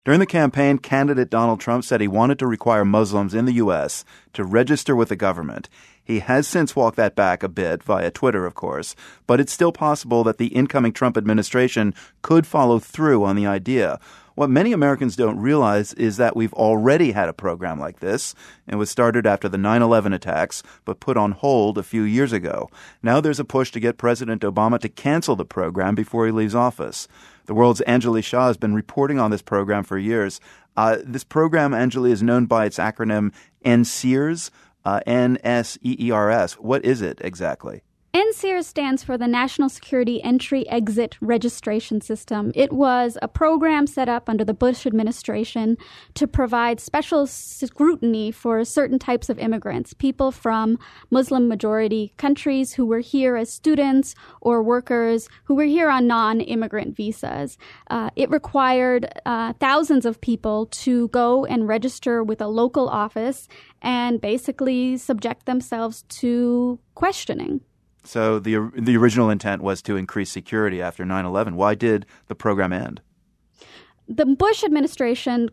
During the campaign, candidate Donald Trump said he wanted to require Muslims in the U.S. to register with the government. He has since walked that back a bit via Twitter, of course, but it's still possible that the incoming Trump administration could follow through on the idea. What many Americans don't realize is that we've already had a program like this. It was started after the 9/11 attacks, but put on hold a few years ago. Now there's a push to get President Obama to cancel the program before he leaves office. The World's Anjali Shah has been reporting on this program for years. This program, Anjali, is known by its acronym NSEERS, NSEERS. What is it exactly? NSEERS stands for the National Security Entry-Exit Registration System. It was a program set up under the Bush administration to provide special scrutiny for certain types of immigrants, people from Muslim-majority countries who were here as students or workers who were here on non-immigrant visas. It required thousands of people to go and register with a local office and basically subject themselves to questioning. So the original intent was to increase security after 9/11. Why did the program end? The Bush administration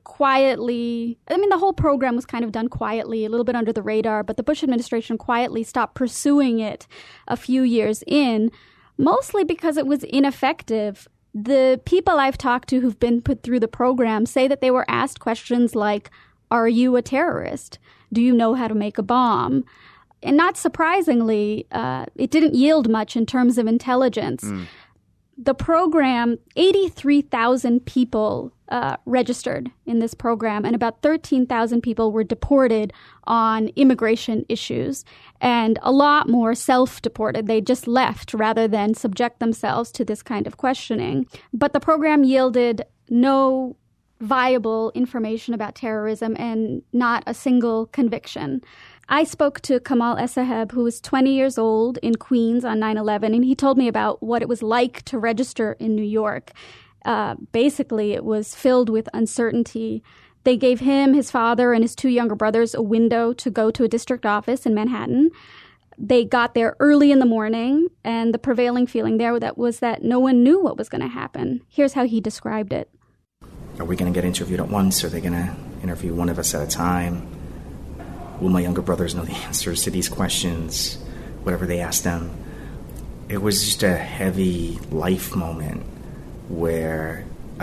the whole program was kind of done quietly, a little bit under the radar, but the Bush administration quietly stopped pursuing it a few years in, mostly because it was ineffective. The people I've talked to who've been put through the program say that they were asked questions like, are you a terrorist? Do you know how to make a bomb? And not surprisingly, it didn't yield much in terms of intelligence. The program, 83,000 people registered in this program, and about 13,000 people were deported on immigration issues, and a lot more self-deported. They just left rather than subject themselves to this kind of questioning. But the program yielded no viable information about terrorism and not a single conviction. I spoke to Kamal Essaheb, who was 20 years old in Queens on 9/11, and he told me about what it was like to register in New York. Basically, it was filled with uncertainty. They gave him, his father, and his two younger brothers a window to go to a district office in Manhattan. They got there early in the morning, and the prevailing feeling there was that no one knew what was going to happen. Here's how he described it. Are we going to get interviewed at once? Are they going to interview one of us at a time? Will my younger brothers know the answers to these questions, whatever they ask them? It was just a heavy life moment where,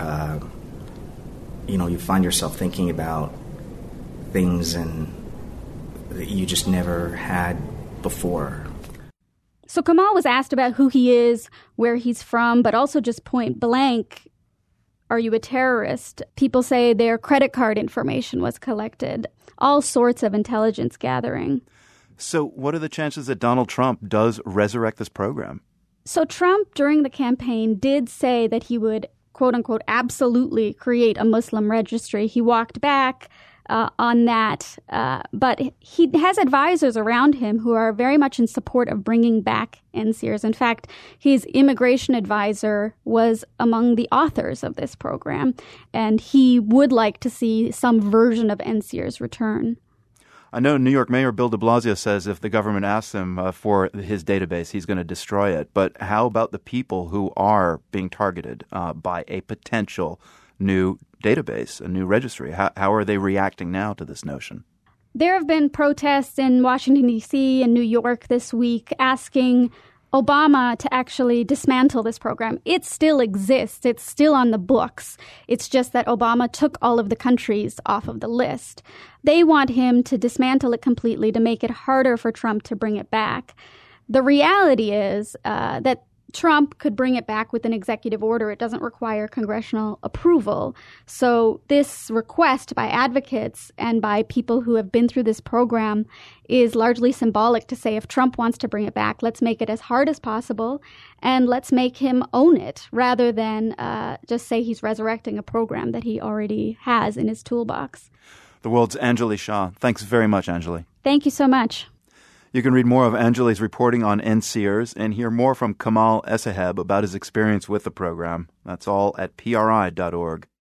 you find yourself thinking about things that you just never had before. So Kamal was asked about who he is, where he's from, but also just point blank, are you a terrorist? People say their credit card information was collected. All sorts of intelligence gathering. So what are the chances that Donald Trump does resurrect this program? So Trump, during the campaign, did say that he would, quote unquote, absolutely create a Muslim registry. He walked back on that, but he has advisors around him who are very much in support of bringing back NSEERS. In fact, his immigration advisor was among the authors of this program, and he would like to see some version of NSEERS return. I know New York Mayor Bill de Blasio says if the government asks him for his database, he's going to destroy it. But how about the people who are being targeted by a potential new database, a new registry? How are they reacting now to this notion? There have been protests in Washington, D.C. and New York this week asking Obama to actually dismantle this program. It still exists. It's still on the books. It's just that Obama took all of the countries off of the list. They want him to dismantle it completely to make it harder for Trump to bring it back. The reality is that Trump could bring it back with an executive order. It doesn't require congressional approval. So this request by advocates and by people who have been through this program is largely symbolic to say if Trump wants to bring it back, let's make it as hard as possible and let's make him own it rather than just say he's resurrecting a program that he already has in his toolbox. The World's Anjali Shah. Thanks very much, Anjali. Thank you so much. You can read more of Anjali's reporting on NSEERS and hear more from Kamal Essaheb about his experience with the program. That's all at PRI.org.